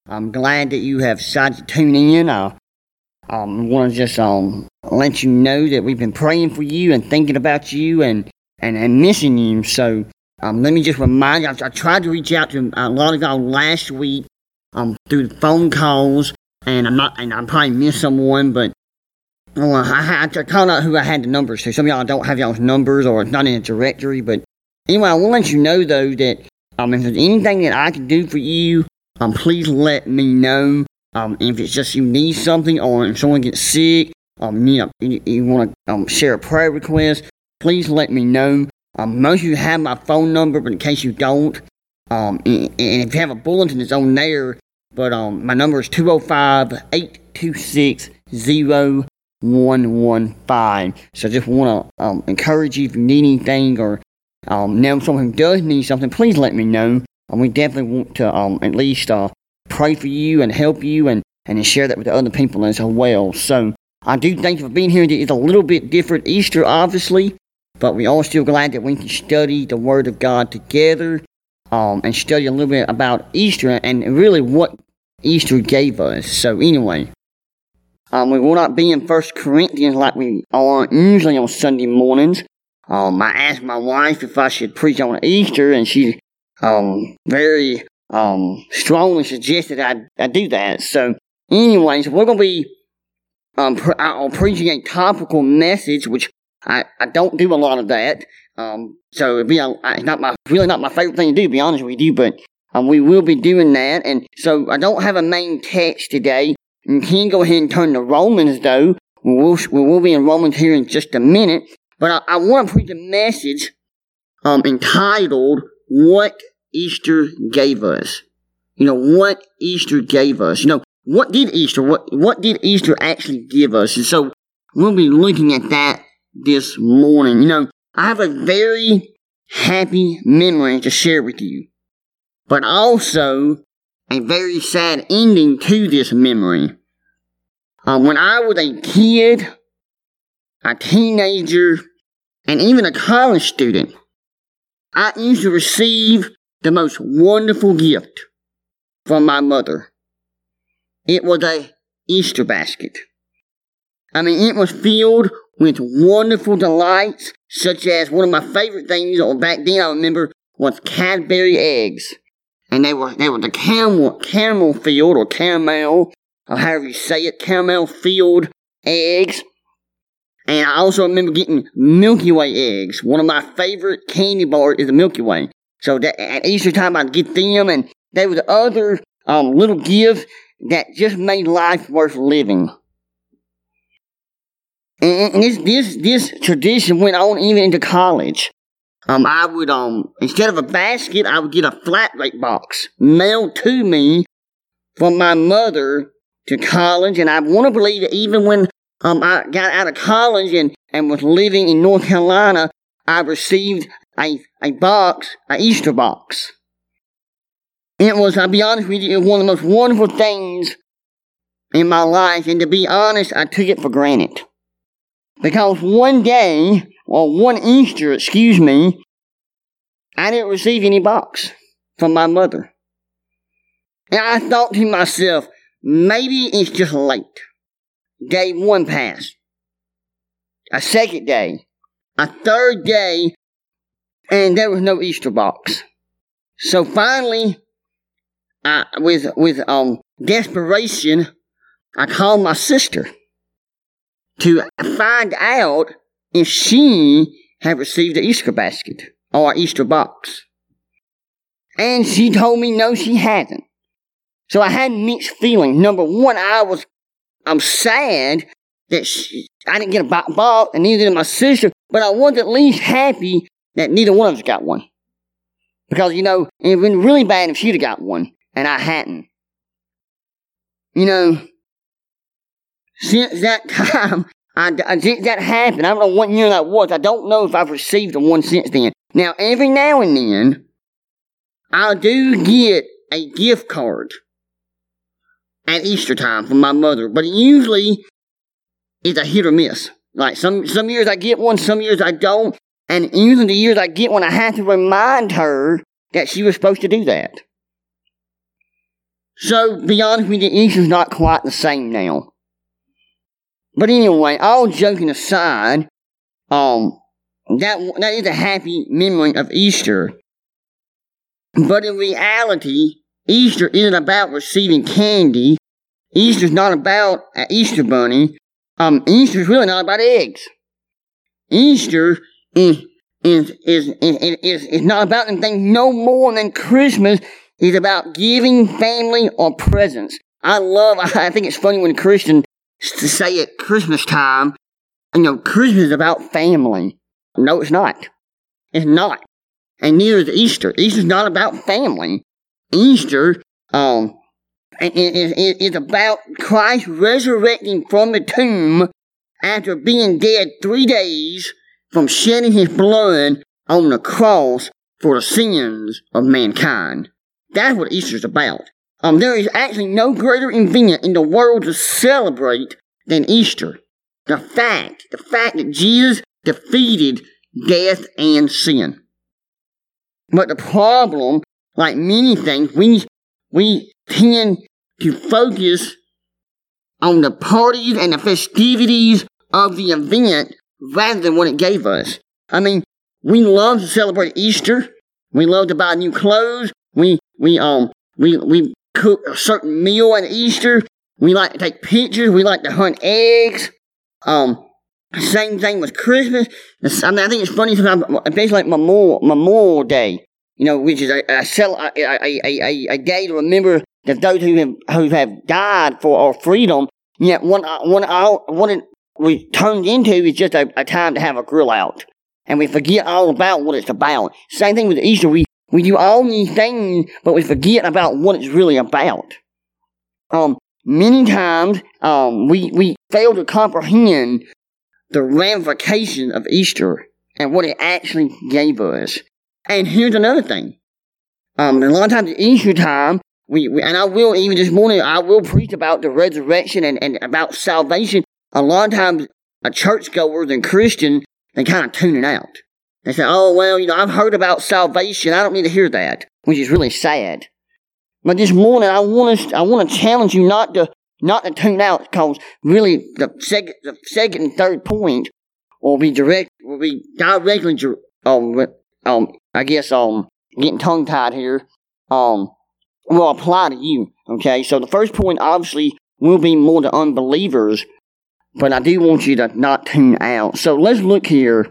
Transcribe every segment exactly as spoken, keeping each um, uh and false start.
I'm glad that you have decided to tune in. I um, want to just um, let you know that we've been praying for you and thinking about you and, and, and missing you. So um, let me just remind you, I, I tried to reach out to a lot of y'all last week um, through phone calls, and I'm not, and I probably missed someone, but well, I, I, I called out who I had the numbers to. Some of y'all don't have y'all's numbers, or it's not in a directory, but anyway, I want to let you know, though, that um, if there's anything that I can do for you, um, please let me know. Um, if it's just you need something, or if someone gets sick, um, you know, you, you want to um, share a prayer request, please let me know. Um, most of you have my phone number, but in case you don't, um, and, and if you have a bulletin, it's on there, but um, my number is two oh five, eight two six, zero one one five. So I just want to um, encourage you, if you need anything, or um, know someone who does need something, please let me know. Um, we definitely want to um, at least uh, pray for you and help you, and, and share that with the other people as well. So I do thank you for being here. It's a little bit different Easter, obviously, but we are still glad that we can study the Word of God together, um, and study a little bit about Easter and really what Easter gave us. So anyway, um, we will not be in First Corinthians like we are usually on Sunday mornings. Um, I asked my wife if I should preach on Easter, and she um, very um, strongly suggested I, I do that. So anyways, we're going to be um, pre- uh, preaching a topical message, which I, I don't do a lot of that. Um, so it'd be a, it's not my, really not my favorite thing to do, to be honest with you, but um, we will be doing that. And so I don't have a main text today. You can go ahead and turn to Romans, though. We will, we will be in Romans here in just a minute. But I, I want to preach a message um, entitled, What Easter Gave Us. You know, what Easter gave us. You know, what did Easter, what, what did Easter actually give us? And so we'll be looking at that this morning. You know, I have a very happy memory to share with you, but also a very sad ending to this memory. Um, when I was a kid, a teenager, and even a college student, I used to receive the most wonderful gift from my mother. It was a Easter basket. I mean, it was filled with wonderful delights, such as one of my favorite things, or back then I remember, was Cadbury eggs. And they were, they were the caramel, caramel filled, or caramel, or however you say it, caramel filled eggs. And I also remember getting Milky Way eggs. One of my favorite candy bars is the Milky Way. So that at Easter time I'd get them, and they were the other um, little gifts that just made life worth living. And, and this, this, this tradition went on even into college. Um, I would, um, instead of a basket, I would get a flat rate box mailed to me from my mother to college. And I want to believe that even when um, I got out of college and, and was living in North Carolina, I received a, a box, an Easter box. It was, I'll be honest with you, it was one of the most wonderful things in my life. And to be honest, I took it for granted. Because one day, or one Easter, excuse me, I didn't receive any box from my mother. And I thought to myself, maybe it's just late. Day one passed. A second day. A third day. And there was no Easter box. So finally, I, with, with um, desperation, I called my sister to find out if she had received the Easter basket or Easter box. And she told me no, she hadn't. So I had mixed feelings. Number one, I was, I'm sad that she, I didn't get a box, and neither did my sister, but I was at least happy that neither one of us got one. Because, you know, it would have been really bad if she'd have got one, and I hadn't. You know, since that time, I, I, since that happened, I don't know what year that was. I don't know if I've received one since then. Now, every now and then, I do get a gift card at Easter time from my mother, but it usually is a hit or miss. Like, some, some years I get one, some years I don't, and usually the years I get one, I have to remind her that she was supposed to do that. So, to be honest with you, Easter's not quite the same now. But anyway, all joking aside, um, that that is a happy memory of Easter. But in reality, Easter isn't about receiving candy. Easter's not about an Easter bunny. Um, Easter's really not about eggs. Easter is is is is is, is not about anything no more than Christmas is about giving family or presents. I love. I think it's funny when Christians to say at Christmas time, you know, Christmas is about family. No, it's not. It's not. And neither is Easter. Easter's not about family. Easter, um, is, is, is about Christ resurrecting from the tomb after being dead three days from shedding his blood on the cross for the sins of mankind. That's what Easter's about. Um, there is actually no greater event in the world to celebrate than Easter. The fact, the fact that Jesus defeated death and sin. But the problem, like many things, we, we tend to focus on the parties and the festivities of the event rather than what it gave us. I mean, we love to celebrate Easter. We love to buy new clothes. We, we, um, we, we cook a certain meal at Easter. We like to take pictures. We like to hunt eggs. Um, same thing with Christmas. I mean, I think it's funny sometimes, basically like Memorial, Memorial Day, you know, which is a, a, a, a, a, a day to remember that those who have, who have died for our freedom. Yet what, what, what it we turned into is just a, a time to have a grill out. And we forget all about what it's about. Same thing with Easter. We, we do all these things, but we forget about what it's really about. Um, many times, um, we, we fail to comprehend the ramifications of Easter and what it actually gave us. And here's another thing. Um, a lot of times at Easter time, we, we and I will, even this morning, I will preach about the resurrection and, and about salvation. A lot of times, a churchgoers and Christians, they kind of tune it out. They say, oh, well, you know, I've heard about salvation. I don't need to hear that, which is really sad. But this morning, I want to, I want to challenge you not to, not to tune out, because really, the second, the second and third point will be direct, will be directly, um, um, I guess, um, getting tongue-tied here, um, will apply to you, okay? So the first point, obviously, will be more to unbelievers, but I do want you to not tune out. So let's look here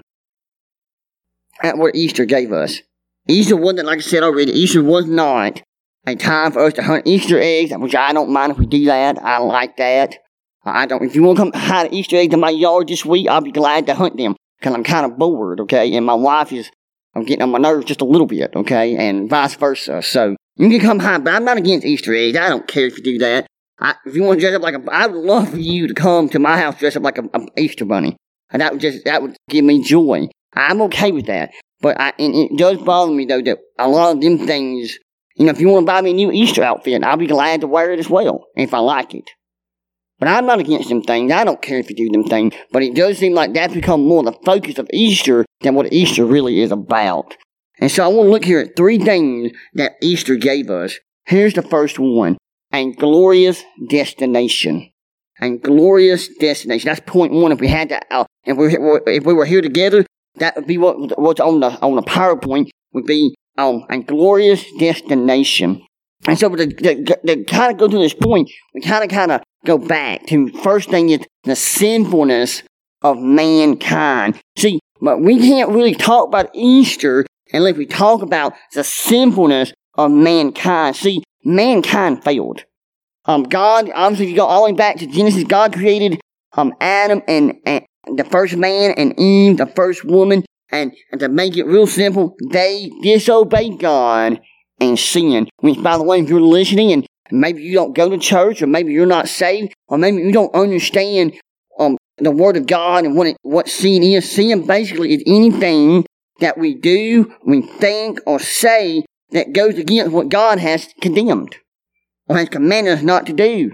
at what Easter gave us. Easter wasn't, like I said already, Easter was not a time for us to hunt Easter eggs, which I don't mind if we do that. I like that. I don't. If you want to come hide Easter eggs in my yard this week, I'll be glad to hunt them, because I'm kind of bored, okay? And my wife is, I'm getting on my nerves just a little bit, okay? And vice versa. So you can come hide, but I'm not against Easter eggs. I don't care if you do that. I, if you want to dress up like a, I would love for you to come to my house dressed up like a, a Easter bunny, and that would just that would give me joy. I'm okay with that, but I, and it does bother me though that a lot of them things, you know, if you want to buy me a new Easter outfit, I'll be glad to wear it as well if I like it. But I'm not against them things. I don't care if you do them things, but it does seem like that's become more the focus of Easter than what Easter really is about. And so I want to look here at three things that Easter gave us. Here's the first one. A glorious destination. A glorious destination. That's point one. If we had to, uh, if we if we were here together, that would be what what's on the on the PowerPoint would be um a glorious destination. And so to, to, to kind of go to this point, we kind of kind of go back to first thing is the sinfulness of mankind. See, but we can't really talk about Easter unless we talk about the sinfulness of mankind. See, mankind failed. Um, God, obviously, if you go all the way back to Genesis, God created um Adam and, and the first man and Eve, the first woman, and, and to make it real simple, they disobeyed God and sinned. Which, by the way, if you're listening and maybe you don't go to church, or maybe you're not saved, or maybe you don't understand um the Word of God and what it, what sin is. Sin basically is anything that we do, we think, or say that goes against what God has condemned, or has commanded us not to do.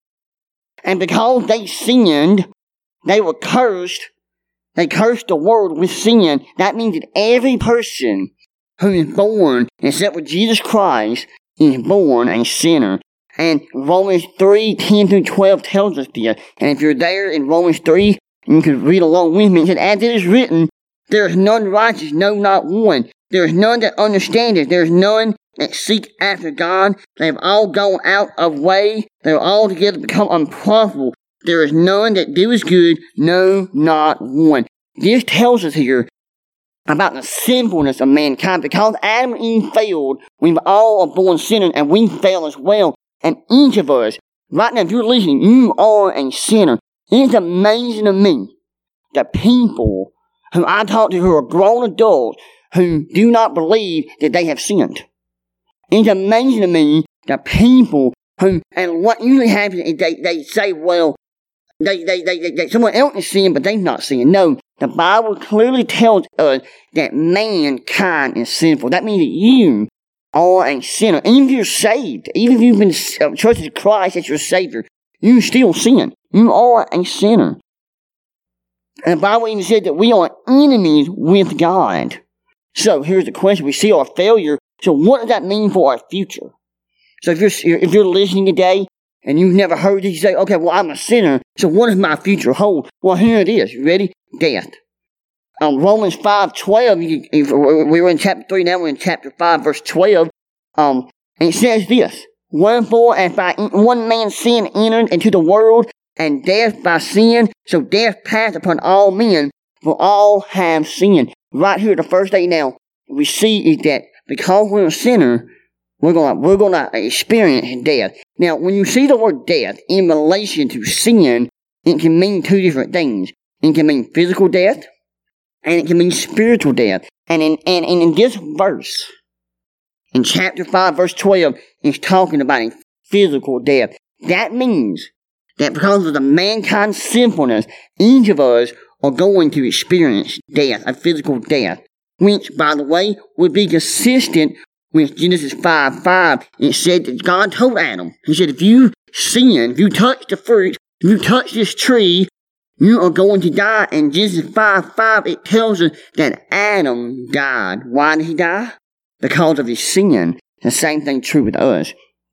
And because they sinned, they were cursed, they cursed the world with sin. That means that every person who is born, except for Jesus Christ, is born a sinner. And Romans three, ten through twelve tells us this. And if you're there in Romans three, you can read along with me. It said, as it is written, there is none righteous, no, not one. There is none that understandeth. There is none that seek after God. They have all gone out of way. They are altogether become unprofitable. There is none that doeth good, no, not one. This tells us here about the sinfulness of mankind. Because Adam and Eve failed, we've all are born sinners, and we fail as well. And each of us, right now, if you're listening, you are a sinner. It's amazing to me that people who I talk to who are grown adults who do not believe that they have sinned. It's amazing to me that people who, and what usually happens is they, they say, well, they, they, they, they, they someone else is sinning, but they've not sinned. No, the Bible clearly tells us that mankind is sinful. That means that you are a sinner. Even if you're saved, even if you've been uh, trusted Christ as your Savior, you still sin. You are a sinner. And the Bible even said that we are enemies with God. So here's the question. We see our failure. So what does that mean for our future? So if you're, if you're listening today and you've never heard this, you say, okay, well, I'm a sinner. So what does my future hold? Well, here it is. You ready? Death. Um, Romans five twelve, you, if we were in chapter three, now we're in chapter five, verse twelve. Um, and it says this, wherefore, as by one man's sin entered into the world, and death by sin, so death passed upon all men, for all have sinned. Right here, the first day now, we see is that because we're a sinner, we're gonna we're gonna experience death. Now, when you see the word death in relation to sin, it can mean two different things. It can mean physical death, and it can mean spiritual death. And in and, and in this verse, in chapter five, verse twelve, it's talking about a physical death. That means that because of the mankind's sinfulness, each of us are going to experience death, a physical death, which, by the way, would be consistent with Genesis five five. It said that God told Adam, he said, if you sin, if you touch the fruit, if you touch this tree, you are going to die. And Genesis five five, it tells us that Adam died. Why did he die? Because of his sin. The same thing true with us.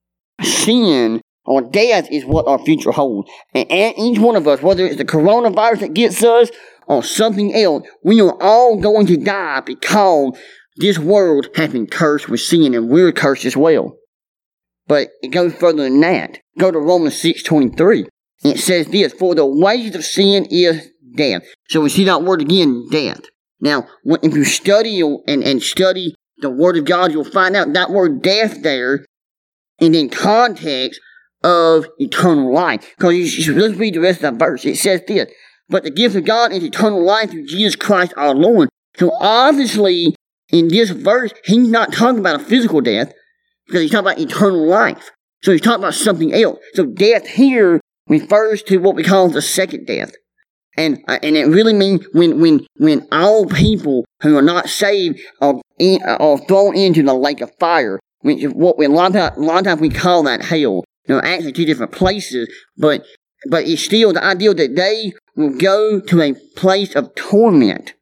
Sin or death is what our future holds. And each one of us, whether it's the coronavirus that gets us or something else, we are all going to die because this world has been cursed with sin, and we're cursed as well. But it goes further than that. Go to Romans six twenty-three. It says this, for the wages of sin is death. So we see that word again, death. Now, if you study and, and study the Word of God, you'll find out that word death there is in context of eternal life. Because let's read the rest of that verse. It says this, but the gift of God is eternal life through Jesus Christ our Lord. So obviously, in this verse, he's not talking about a physical death, because he's talking about eternal life. So he's talking about something else. So death here refers to what we call the second death. And uh, and it really means when when when all people who are not saved are in, are thrown into the lake of fire, which is what we a lot of times, a lot of times we call that hell. You know, actually two different places, but but it's still the idea that they will go to a place of torment.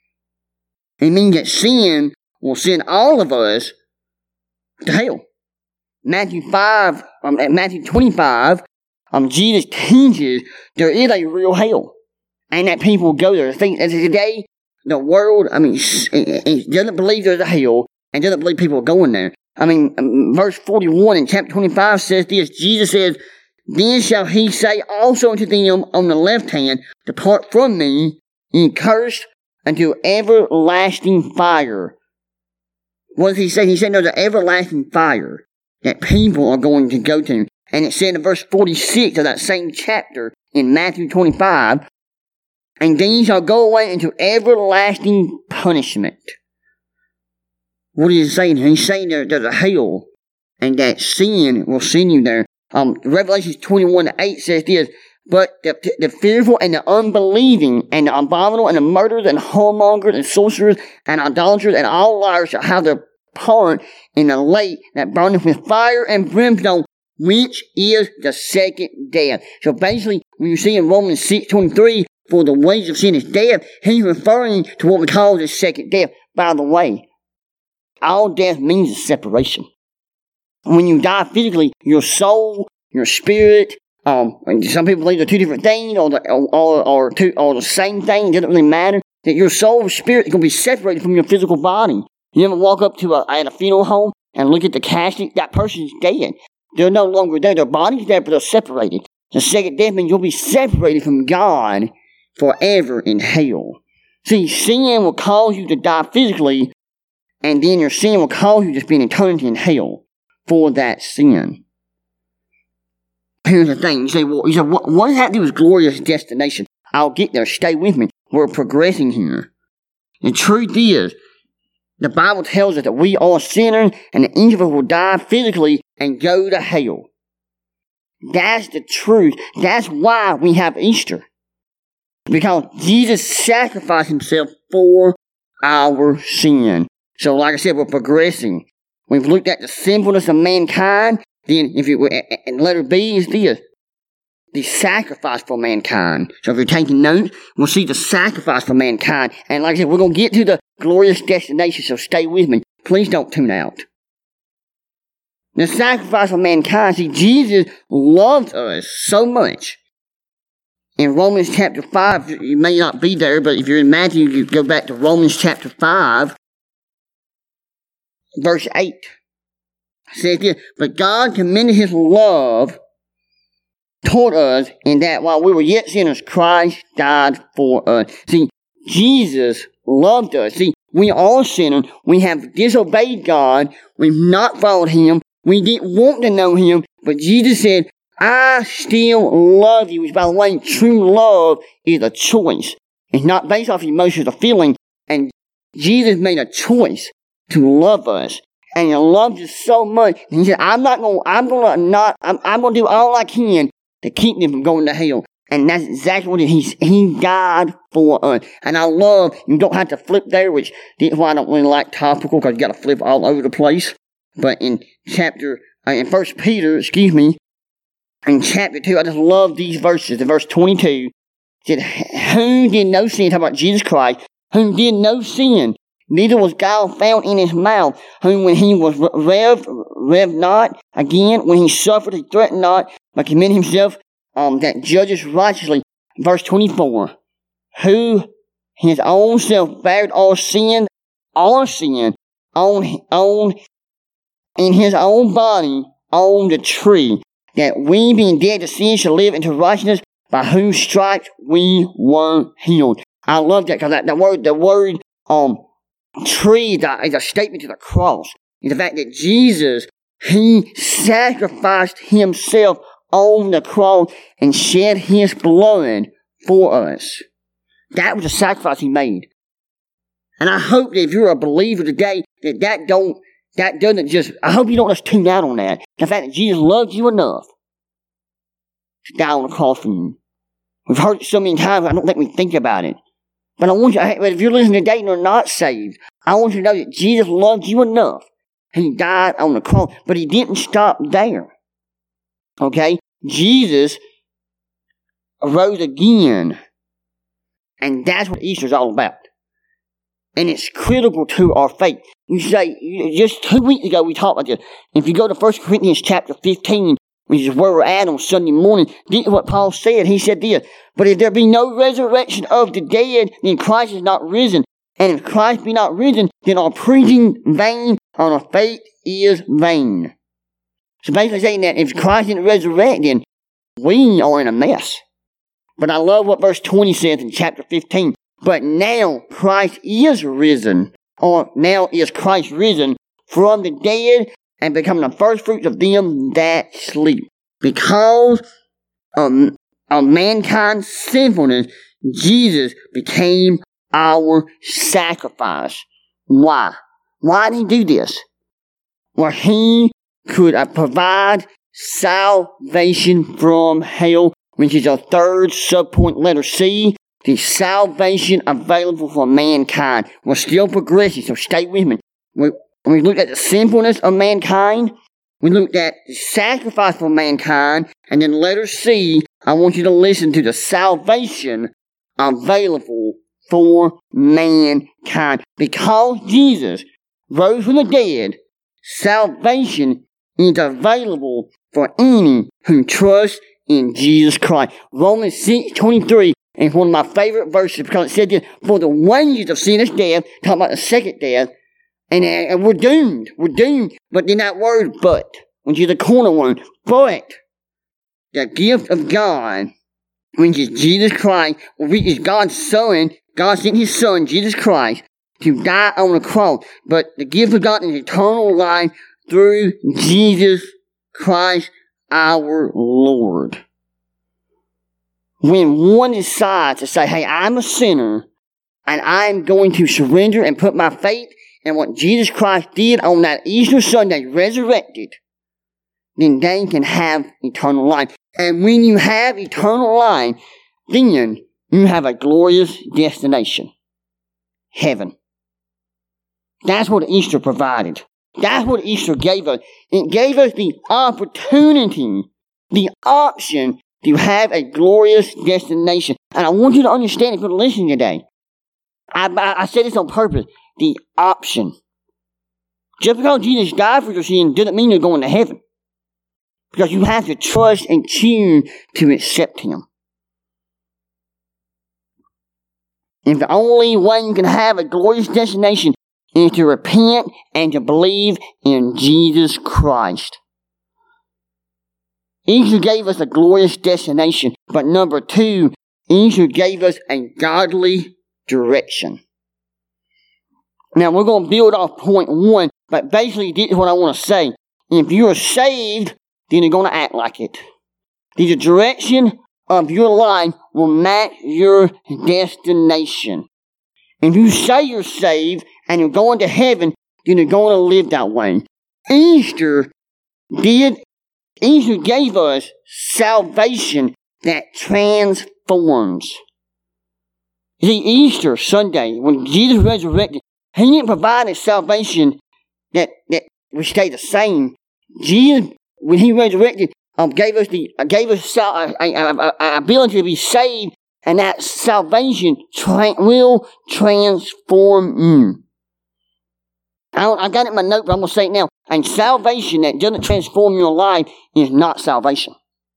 It means that sin will send all of us to hell. Matthew five, um, at Matthew twenty-five, um, Jesus teaches there is a real hell. And that people go there. Think that today, the world, I mean, it, it doesn't believe there's a hell, and doesn't believe people are going there. I mean, um, verse forty-one in chapter twenty-five says this, Jesus says, then shall he say also unto them on the left hand, depart from me, ye cursed, unto everlasting fire. What does he say? He said there's an everlasting fire that people are going to go to. And it said in verse forty-six of that same chapter in Matthew twenty-five, and then ye shall go away into everlasting punishment. What is he saying? He's saying there, there's a hell, and that sin will send you there. Um, Revelation twenty-one to eight says this, but the, the fearful and the unbelieving, and the abominable, and the murderers, and whoremongers, and sorcerers, and idolaters, and all liars shall have their part in the lake that burneth with fire and brimstone, which is the second death. So basically, when you see in Romans six twenty-three, for the wages of sin is death, he's referring to what we call the second death. By the way, all death means is separation. when you die physically, your soul, your spirit, um, some people believe they're two different things, or the, or, or, two, or the same thing, it doesn't really matter, that your soul and spirit is going to be separated from your physical body. You ever walk up to a, at a funeral home and look at the casket? That person's dead. They're no longer there. Their body's there, but they're separated. The second death means you'll be separated from God forever in hell. See, sin will cause you to die physically, and then your sin will cause you to spend eternity in hell for that sin. Here's the thing. You say, well, you say, what, what does that do with glorious destination? I'll get there. Stay with me. We're progressing here. The truth is, the Bible tells us that we are sinners, and that each of us will die physically and go to hell. That's the truth. That's why we have Easter. Because Jesus sacrificed himself for our sin. So like I said, we're progressing. We've looked at the sinfulness of mankind. Then if you, and letter B is this. The sacrifice for mankind. So if you're taking notes, we'll see the sacrifice for mankind. And like I said, we're going to get to the glorious destination, so stay with me. Please don't tune out. The sacrifice for mankind. See, Jesus loved us so much. In Romans chapter five, you may not be there, but if you're in Matthew, you go back to Romans chapter five, verse eight. It says this, but God commended his love toward us in that while we were yet sinners, Christ died for us. See, Jesus loved us. See, we are sinners. We have disobeyed God. We've not followed him. We didn't want to know him. But Jesus said, I still love you. Which, by the way, true love is a choice. It's not based off emotions or feeling. And Jesus made a choice to love us. And he loved us so much. And he said, I'm not going, I'm going to not, I'm, I'm going to do all I can to keep them from going to hell. And that's exactly what it is. He died for us. And I love, you don't have to flip there, which is why I don't really like topical, because you got to flip all over the place. But in chapter, uh, in First Peter, excuse me, in chapter two, I just love these verses. In verse twenty-two, it said, who did no sin, talking about Jesus Christ, who did no sin, neither was guile found in his mouth, whom when he was rev, rev not, again, when he suffered, he threatened not, but commended himself um, that judges righteously. Verse twenty-four, who his own self bared our sin, our sin, on, on, in his own body, on the tree, that we being dead to sin shall live into righteousness, by whose stripes we were healed. I love that, because that, the word, the word, um, tree is a statement to the cross. It's the fact that Jesus, he sacrificed himself on the cross and shed his blood for us. That was the sacrifice he made. And I hope that if you're a believer today, that that don't, that doesn't just, I hope you don't just tune out on that. The fact that Jesus loved you enough to die on the cross for you. We've heard it so many times, I don't think we think about it. But I want you, but if you're listening today and you're not saved, I want you to know that Jesus loved you enough. He died on the cross, but he didn't stop there. Okay? Jesus arose again. And that's what Easter is all about. And it's critical to our faith. You say, just two weeks ago we talked about this. If you go to First Corinthians chapter fifteen, which is where we're at on Sunday morning, this is what Paul said. He said this, but if there be no resurrection of the dead, then Christ is not risen. And if Christ be not risen, then our preaching vain, and our faith is vain. So basically saying that if Christ didn't resurrect, then we are in a mess. But I love what verse twenty says in chapter fifteen. But now Christ is risen, or now is Christ risen from the dead and becoming the first fruits of them that sleep. Because of, of mankind's sinfulness, Jesus became our sacrifice. Why? Why did he do this? Well, he could uh, provide salvation from hell, which is a third subpoint letter C. The salvation available for mankind. We're still progressing, so stay with me. We, we looked at the sinfulness of mankind. We looked at the sacrifice for mankind. And then letter C, I want you to listen to the salvation available for mankind. Because Jesus rose from the dead, salvation is available for any who trust in Jesus Christ. Romans six twenty-three is one of my favorite verses because it said this, for the wages of sin is death, talking about the second death, and, and we're doomed. We're doomed. But then that word, but, which is the corner one, but the gift of God, which is Jesus Christ, which is God's Son, God sent His Son, Jesus Christ, to die on the cross. But the gift of God is eternal life through Jesus Christ our Lord. When one decides to say, hey, I'm a sinner, and I'm going to surrender and put my faith in what Jesus Christ did on that Easter Sunday, resurrected, then they can have eternal life. And when you have eternal life, then you have a glorious destination. Heaven. That's what Easter provided. That's what Easter gave us. It gave us the opportunity, the option to have a glorious destination. And I want you to understand, if you're listening today, I, I, I said this on purpose, the option. Just because Jesus died for your sin doesn't mean you're going to heaven. Because you have to trust and choose to accept Him. And the only way you can have a glorious destination is to repent and to believe in Jesus Christ. Easter gave us a glorious destination, but number two, Easter gave us a godly direction. Now we're going to build off point one, but basically this is what I want to say. If you are saved, then you're going to act like it. The direction of your life will match your destination. If you say you're saved and you're going to heaven, then you're going to live that way. Easter did, Easter gave us salvation that transforms. You see, Easter Sunday, when Jesus resurrected, He didn't provide a salvation that, that would stay the same. Jesus, when He resurrected, um, gave us the uh, gave us sal- uh, uh, uh, ability to be saved, and that salvation tra- will transform you. I, don't, I got it in my note, but I'm going to say it now. And salvation that doesn't transform your life is not salvation.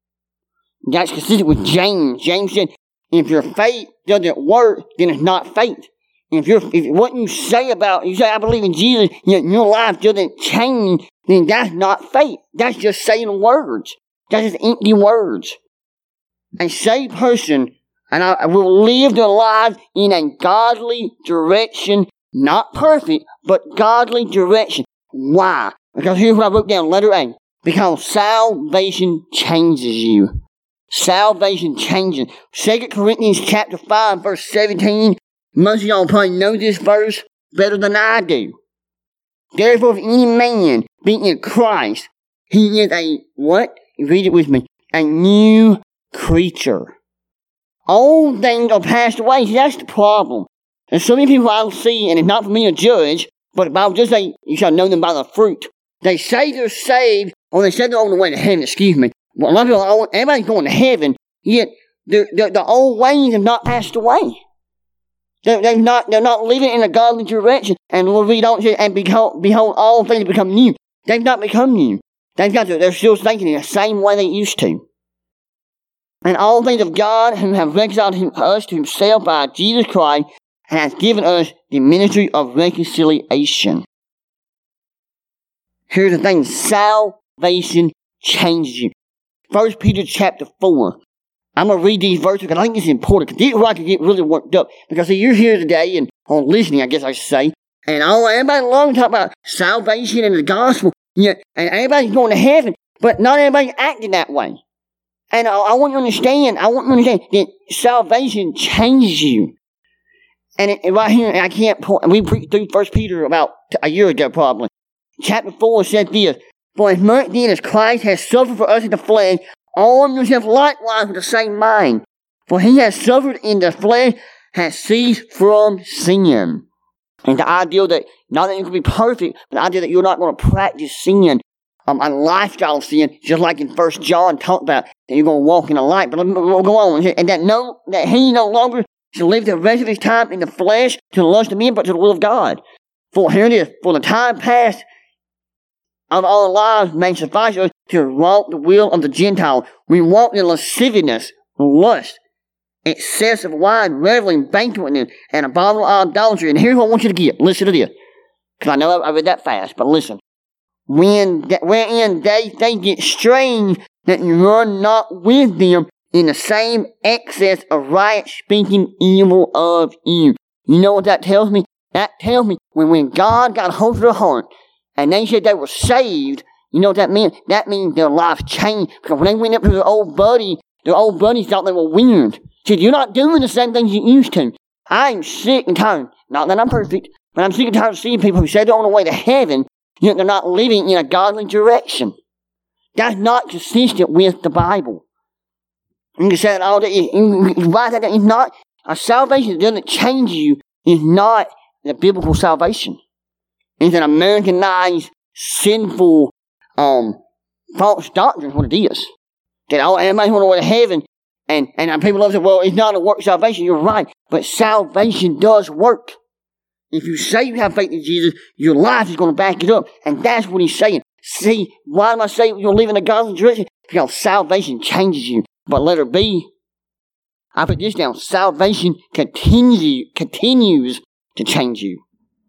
That's consistent with James. James said, if your faith doesn't work, then it's not faith. If you're, if what you say about, you say, I believe in Jesus, yet your life doesn't change, then that's not faith. That's just saying words. That's just empty words. A saved person, and I will live their lives in a godly direction, not perfect, but godly direction. Why? Because here's what I wrote down, letter A. Because salvation changes you. Salvation changes. Second Corinthians chapter five, verse seventeen. Most of y'all probably know this verse better than I do. Therefore, if any man be in Christ, he is a, what? Read it with me. A new creature. Old things are passed away. See, that's the problem. There's so many people I see, and it's not for me to judge, but the Bible does say, you shall know them by the fruit. They say they're saved, or they say they're on the way to heaven, excuse me. Well, a lot of people, everybody's going to heaven, yet the, the, the old ways have not passed away. They're, they're not, they're not living in a godly direction. And Lord, we don't say, and behold, behold, all things become new. They've not become new. They've got to, they're still thinking in the same way they used to. And all things of God, who have reconciled him, us to Himself by Jesus Christ, and has given us the ministry of reconciliation. Here's the thing, salvation changes you. First Peter chapter four. I'm going to read these verses because I think it's important. Because this is where I can get really worked up. Because see, you're here today and on listening, I guess I should say. And all everybody loves to talk about salvation and the gospel. Yeah, and everybody's going to heaven. But not everybody's acting that way. And I, I want you to understand, I want you to understand that salvation changes you. And it, right here, I can't point, we preached through First Peter about a year ago probably. Chapter four said this, for as much then as Christ has suffered for us in the flesh, arm yourself likewise with the same mind. For He has suffered in the flesh, has ceased from sin. And the idea that, not that you can be perfect, but the idea that you're not going to practice sin, um, a lifestyle of sin, just like in First John talked about, that you're going to walk in the light. But we'll go on. And that no, that he no longer shall live the rest of his time in the flesh to the lust of men, but to the will of God. For here it is, for the time past, of our lives may suffice us to walk the will of the Gentile. We walk in lasciviousness, lust, excessive wine, reveling, banqueting, and abominable idolatry. And here's what I want you to get. Listen to this. Because I know I read that fast, but listen. When wherein they, they get strange that you run not with them in the same excess of riot, speaking evil of you. You know what that tells me? That tells me when, when God got hold of their heart and they said they were saved, you know what that meant? That means their life changed. Because when they went up to their old buddy, their old buddies thought they were weird. Said, you're not doing the same things you used to. I'm sick and tired. Not that I'm perfect, but I'm sick and tired of seeing people who say they're on the way to heaven, yet they're not living in a godly direction. That's not consistent with the Bible. You can say it all day. Why that? It's not a salvation that doesn't change you. Is not the biblical salvation. It's an Americanized, sinful, um, false doctrine. Is what it is. That all everybody's on the way to heaven, and and people love to say, well, it's not a work salvation. You're right, but salvation does work. If you say you have faith in Jesus, your life is going to back it up, and that's what he's saying. See, why am I saying you're living a godly direction? Because salvation changes you. But letter B, I put this down. Salvation continue, continues to change you.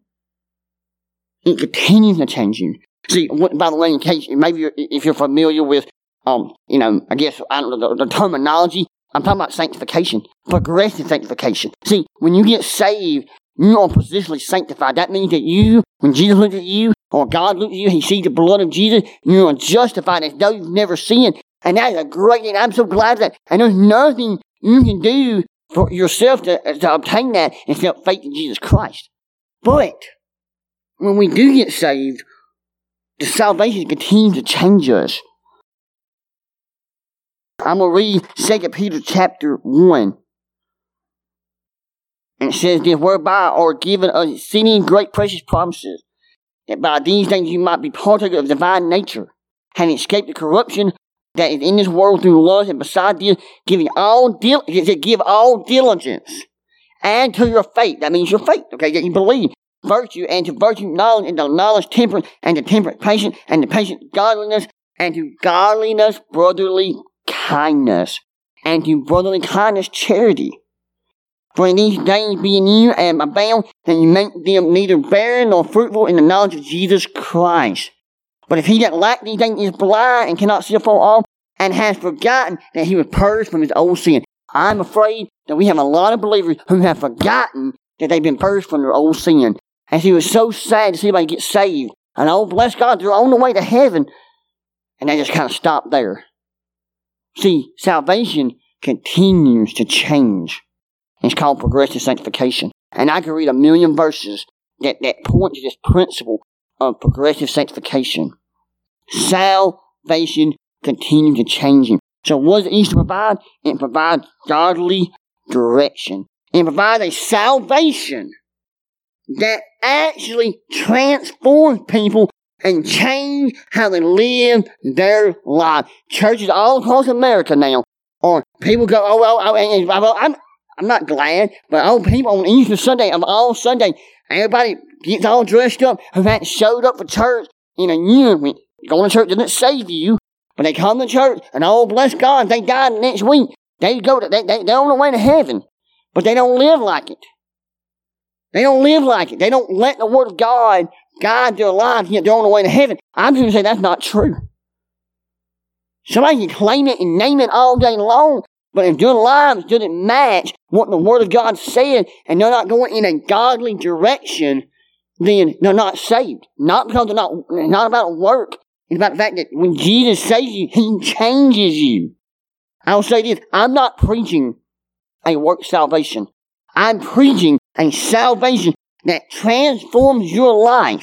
It continues to change you. See, by the way, in case, maybe you're, if you're familiar with, um, you know, I guess, I don't know, the, the terminology, I'm talking about sanctification. Progressive sanctification. See, when you get saved, you are positionally sanctified. That means that you, when Jesus looks at you, or God looks at you, he sees the blood of Jesus, you are justified as though you've never sinned. And that is a great thing. I'm so glad that, and there's nothing you can do for yourself to, to obtain that except faith in Jesus Christ. But, when we do get saved, the salvation continues to change us. I'm going to read Second Peter chapter one. And it says this, whereby are given us exceeding great precious promises, that by these things you might be partaker of divine nature, having escaped the corruption that is in this world through lust, and beside this, giving all dil- give all diligence, and to your faith, that means your faith, okay, that you believe, virtue, and to virtue knowledge, and to knowledge temperance, and to temperance patience, and to patience godliness, and to godliness brotherly kindness, and to brotherly kindness charity. For in these days being you and abound, that you make them neither barren nor fruitful in the knowledge of Jesus Christ. But if he that lack these things is blind and cannot see afar off, and has forgotten that he was purged from his old sin. I'm afraid that we have a lot of believers who have forgotten that they've been purged from their old sin. And it was so sad to see anybody get saved. And oh, bless God, they're on the way to heaven. And they just kind of stop there. See, salvation continues to change. It's called progressive sanctification. And I can read a million verses that, that point to this principle of progressive sanctification. Salvation continues to change him. So what does Easter provide? It provides godly direction. It provides a salvation that actually transforms people and change how they live their life. Churches all across America now, or people go, oh, well, oh, oh, well I'm, I'm not glad, but oh, people on Easter Sunday, of all Sunday, everybody gets all dressed up who hadn't showed up for church in a year. Going to church doesn't save you, but they come to church, and oh, bless God, they die next week. They go to, they, they, they're on the way to heaven, but they don't live like it. They don't live like it. They don't let the Word of God guide their lives, yet they're on the way to heaven. I'm going to say that's not true. Somebody can claim it and name it all day long, but if their lives didn't match what the Word of God said, and they're not going in a godly direction, then they're not saved. Not because they're not, not about work. It's about the fact that when Jesus saves you, He changes you. I'll say this, I'm not preaching a work salvation. I'm preaching a salvation that transforms your life.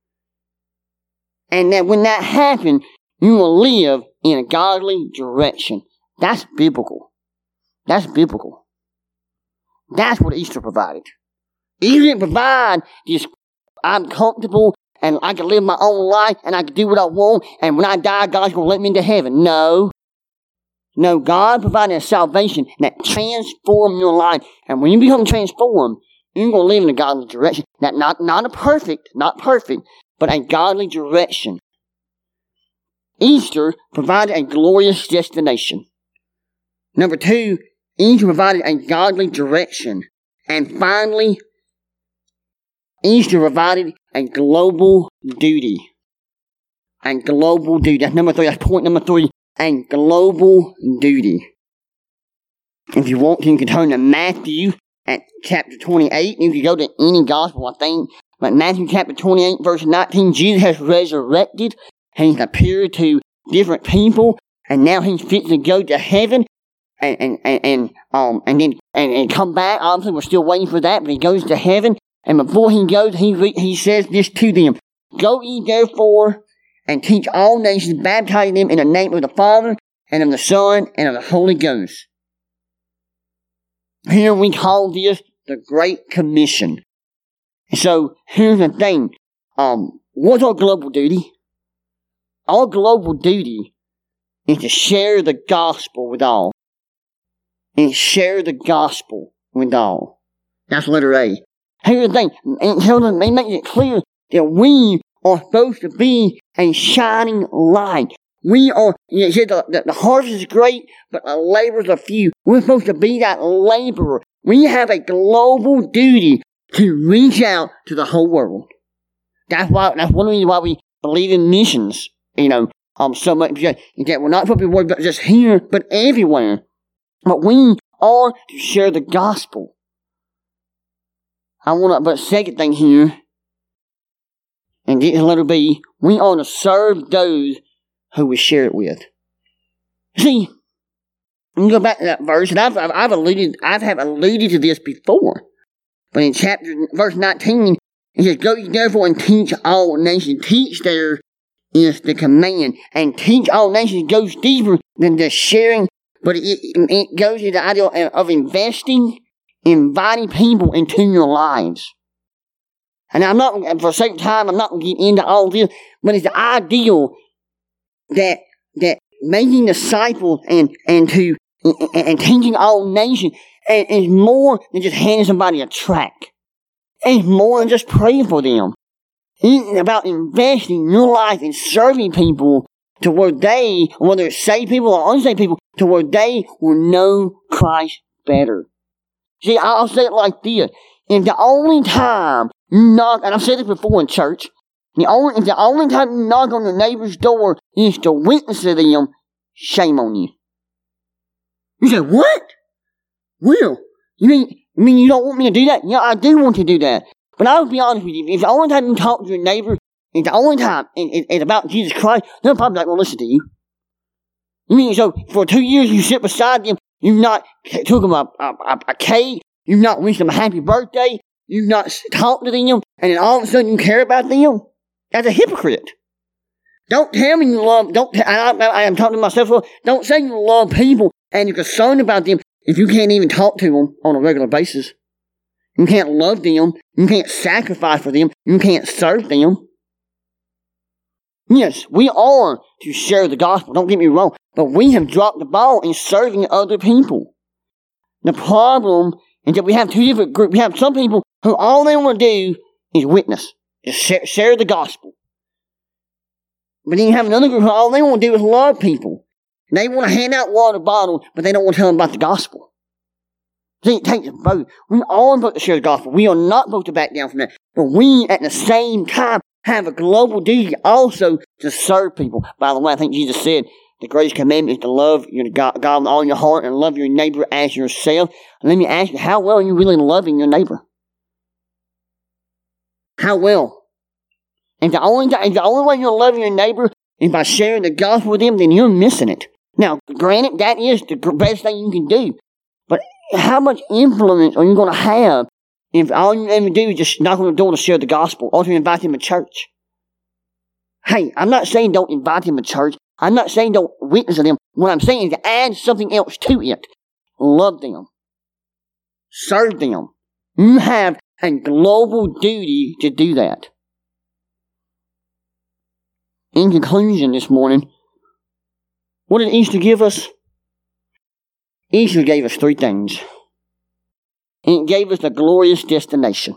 And that when that happens, you will live in a godly direction. That's biblical. That's biblical. That's what Easter provided. Easter didn't provide this, I'm comfortable and I can live my own life and I can do what I want, and when I die, God's going to let me into heaven. No. No, God provided a salvation that transforms your life. And when you become transformed, you're going to live in a godly direction. That not, not a perfect, not perfect, but a godly direction. Easter provided a glorious destination. Number two, Easter provided a godly direction. And finally, Easter provided a global duty. A global duty. That's number three. That's point number three. A global duty. If you want to, you can turn to Matthew at chapter twenty-eight. You can go to any gospel, I think. But Matthew chapter twenty-eight, verse nineteen, Jesus has resurrected. And he's appeared to different people. And now he's fit to go to heaven. And, and, and, and, um, and then, and, and come back. Obviously, we're still waiting for that, but he goes to heaven. And before he goes, he, re- he says this to them. Go ye therefore and teach all nations, baptizing them in the name of the Father, and of the Son, and of the Holy Ghost. Here we call this the Great Commission. So, here's the thing. Um, what's our global duty? Our global duty is to share the gospel with all. And share the gospel with all. That's letter A. Here's the thing. And tell them, they make it clear that we are supposed to be a shining light. We are, you said the, the, the harvest is great, but the laborers are few. We're supposed to be that laborer. We have a global duty to reach out to the whole world. That's why, that's one reason why we believe in missions, you know, um, so much, because that we're not supposed to be worried about just here, but everywhere. But we are to share the gospel. I want to, but second thing here, and get to letter B, we are to serve those who we share it with. See, you go back to that verse, and I've, I've, I've alluded, I've have alluded to this before. But in chapter, verse nineteen, it says, go ye therefore and teach all nations. Teach there is the command. And teach all nations goes deeper than just sharing, but it, it goes to the idea of investing, inviting people into your lives. And I'm not, for a certain time, I'm not going to get into all this, but it's the ideal that, that making disciples and, and to, and, and teaching all nations is more than just handing somebody a tract. It's more than just praying for them. It's about investing your life in serving people to where they, whether it's saved people or unsaved people, to where they will know Christ better. See, I'll say it like this. If the only time you knock, and I've said this before in church, the only, if the only time you knock on your neighbor's door is to witness to them, shame on you. You say, what? Will, you mean, you mean you don't want me to do that? Yeah, I do want to do that. But I'll be honest with you, if the only time you talk to your neighbor, if the only time it, it, it's about Jesus Christ, they'll probably not going to listen to you. You mean, so for two years you sit beside them, you've not took them a, a, a cake, you've not wished them a happy birthday, you've not talked to them, and then all of a sudden you care about them? That's a hypocrite. Don't tell me you love, don't, I, I, I am talking to myself, don't say you love people and you're concerned about them if you can't even talk to them on a regular basis. You can't love them, you can't sacrifice for them, you can't serve them. Yes, we are to share the gospel, don't get me wrong, but we have dropped the ball in serving other people. The problem is that we have two different groups. We have some people who all they want to do is witness, is share, share the gospel. But then you have another group who all they want to do is love people. They want to hand out water bottles, but they don't want to tell them about the gospel. See, it takes both. We are supposed to share the gospel. We are not supposed to back down from that. But we, at the same time, have a global duty also to serve people. By the way, I think Jesus said the greatest commandment is to love your God, God with all your heart and love your neighbor as yourself. And let me ask you, how well are you really loving your neighbor? How well? If the only, if the only way you're loving your neighbor is by sharing the gospel with them, then you're missing it. Now, granted, that is the best thing you can do. But how much influence are you going to have if all you ever do is just knock on the door to share the gospel or to invite them to church? Hey, I'm not saying don't invite them to church. I'm not saying don't witness to them. What I'm saying is to add something else to it. Love them. Serve them. You have a global duty to do that. In conclusion this morning, what did Easter give us? Easter gave us three things. And it gave us a glorious destination.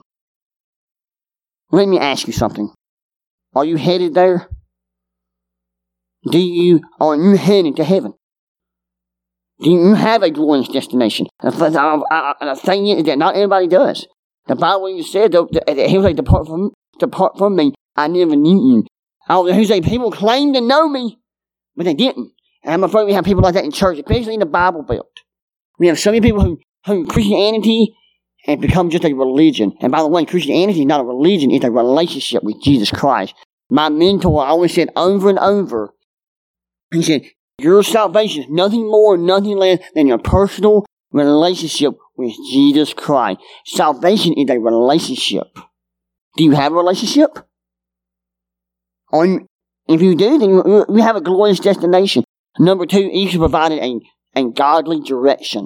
Let me ask you something. Are you headed there? Do you, are you headed to heaven? Do you have a glorious destination? And the thing is that not everybody does. The Bible even said that he was like, depart from, depart from me, I never knew you. Oh, he said, people claim to know me, but they didn't. And I'm afraid we have people like that in church, especially in the Bible Belt. We have so many people who, who Christianity has become just a religion. And by the way, Christianity is not a religion, it's a relationship with Jesus Christ. My mentor always said over and over, he said, your salvation is nothing more, nothing less than your personal relationship with Jesus Christ. Salvation is a relationship. Do you have a relationship? On, if you do, then you have a glorious destination. Number two, Easter provided a, a godly direction.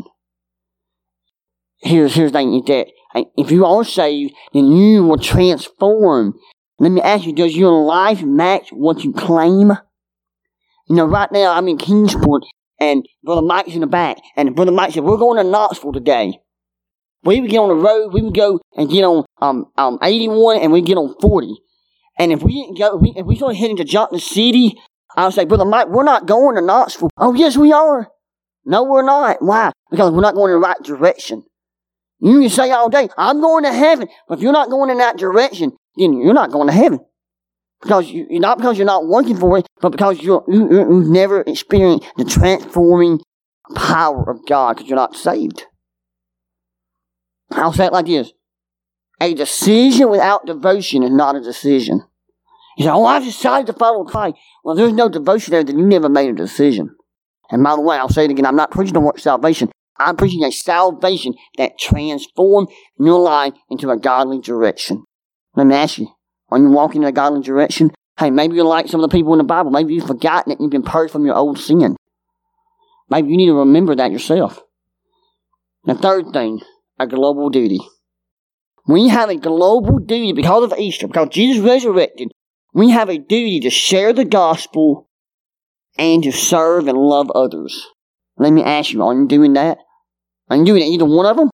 Here's, here's the thing, is that if you are saved, then you will transform. Let me ask you, does your life match what you claim? You know, right now I'm in Kingsport, and Brother Mike's in the back, and Brother Mike said, we're going to Knoxville today. We would get on the road, we would go and get on um um eighty-one, and we'd get on forty. And if we didn't go, if we, if we started heading to Johnson City, I would say, Brother Mike, we're not going to Knoxville. Oh, yes, we are. No, we're not. Why? Because we're not going in the right direction. You can say all day, I'm going to heaven. But if you're not going in that direction, then you're not going to heaven. Because you, not because you're not working for it, but because you're, you, you've never experienced the transforming power of God because you're not saved. I'll say it like this. A decision without devotion is not a decision. You say, oh, I decided to follow Christ. Well, there's no devotion there, then you never made a decision. And by the way, I'll say it again, I'm not preaching the word salvation. I'm preaching a salvation that transforms your life into a godly direction. Let me ask you, are you walking in a godly direction? Hey, maybe you're like some of the people in the Bible. Maybe you've forgotten that you've been purged from your old sin. Maybe you need to remember that yourself. The third thing, a global duty. We have a global duty because of Easter, because Jesus resurrected. We have a duty to share the gospel and to serve and love others. Let me ask you, are you doing that? Are you doing either one of them?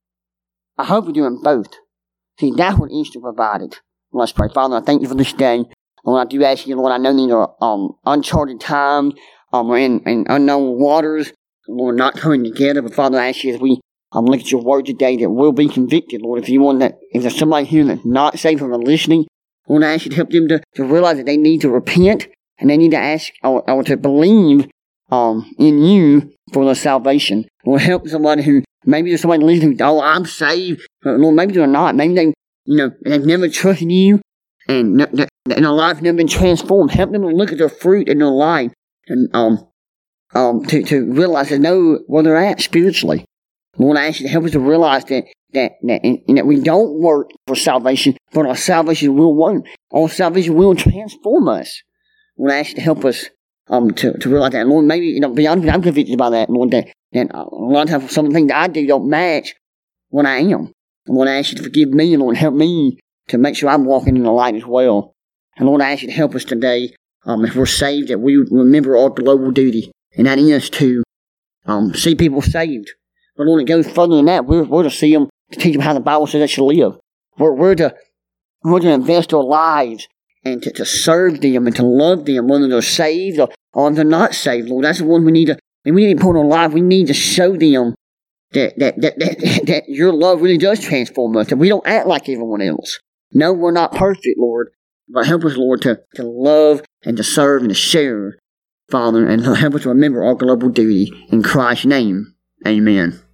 I hope you're doing both. See, that's what Easter provided. Let's pray. Father, I thank you for this day. Lord, I do ask you, Lord, I know these are um, uncharted times. Um, we're in, in unknown waters. Lord, not coming together. But Father, I ask you as we um, look at your word today that we'll be convicted, Lord. If you want that, if there's somebody here that's not saved from listening, Lord, I ask you to help them to, to realize that they need to repent and they need to ask or, or to believe um, in you for their salvation. Lord, help somebody who, maybe there's somebody listening who, oh, I'm saved. But Lord, maybe they're not. Maybe they, you know, they've never trusted you and, and their life never been transformed. Help them to look at their fruit in their life and um um to, to realize they know where they're at spiritually. Lord, I ask you to help us to realize that that that, and, and that we don't work for salvation, but our salvation will work. Our salvation will transform us. Lord, I ask you to help us um to, to realize that. And Lord, maybe, you know, be honest, I'm convicted by that, Lord, that, that a lot of times some of the things that I do don't match what I am. And Lord, I ask you to forgive me, and Lord, help me to make sure I'm walking in the light as well. And Lord, I ask you to help us today, um, if we're saved, that we remember our global duty, and that is to um, see people saved. But Lord, it goes further than that. We're, we're to see them, to teach them how the Bible says they should live. We're, we're, to, we're to invest our lives and to, to serve them and to love them, whether they're saved or, or if they're not saved. Lord, that's the one we need to, and we need to put in our life. We need to show them that, that, that, that, that your love really does transform us, that we don't act like everyone else. No, we're not perfect, Lord. But help us, Lord, to, to love and to serve and to share, Father, and help us to remember our global duty. In Christ's name, amen.